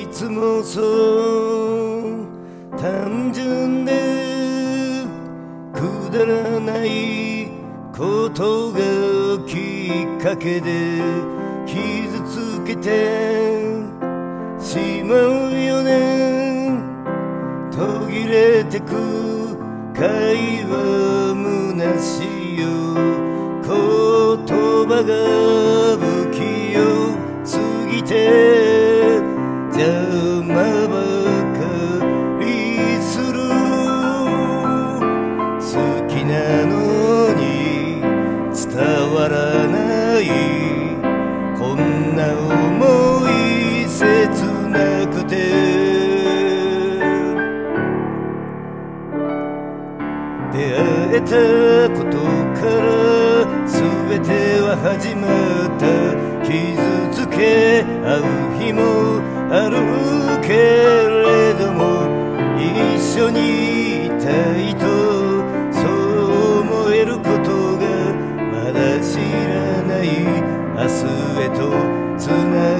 いつもそう単純でくだらないことがきっかけで傷つけてしまうよね。途切れてく会話虚しいよ。言葉が不器用すぎて邪魔ばかりする。好きなのに伝わらない、こんな思い切なくて。出会えたことから全ては始まった。傷つけ合う日もあるけれども、一緒にいたいとそう思えることがまだ知らない。明日へとつな